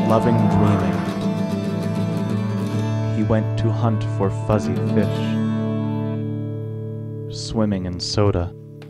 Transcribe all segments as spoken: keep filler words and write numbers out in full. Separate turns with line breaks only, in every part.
loving dreaming, he went to hunt for fuzzy fish, swimming in soda.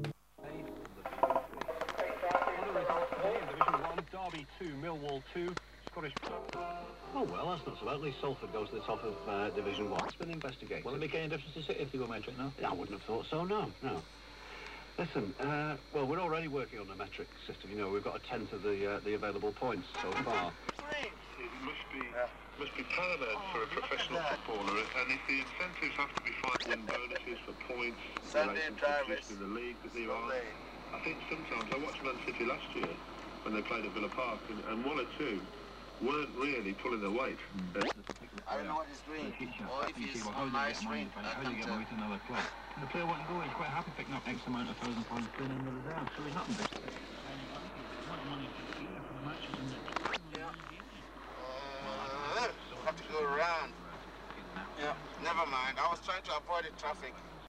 Derby two, Millwall two, Scottish... Oh well, that's not so bad. At least Salford goes to the top of uh, Division one. It's been investigated. Will it make any difference to City if they go metric now? I wouldn't have thought so, no, no. Listen, uh, well, we're already working on the metric system. You know, we've got a tenth of the uh, the available points so far.
It must be yeah. must be paramount oh, for a professional footballer, and if the incentives have to be finding bonuses for points,
Sunday drivers
in the league, that there are. I think sometimes I watched Man City last year when they played at Villa Park, and, and one or two weren't really pulling their weight. Mm.
I don't know what he's doing, or if he's on my screen.
How do you get money to another club? And the player won't go, he's quite happy picking up X amount of thousand pounds clean in the reserve, so he's not invested.
Yeah. Uh, have to go around. Yeah, never mind. I was trying to avoid the traffic.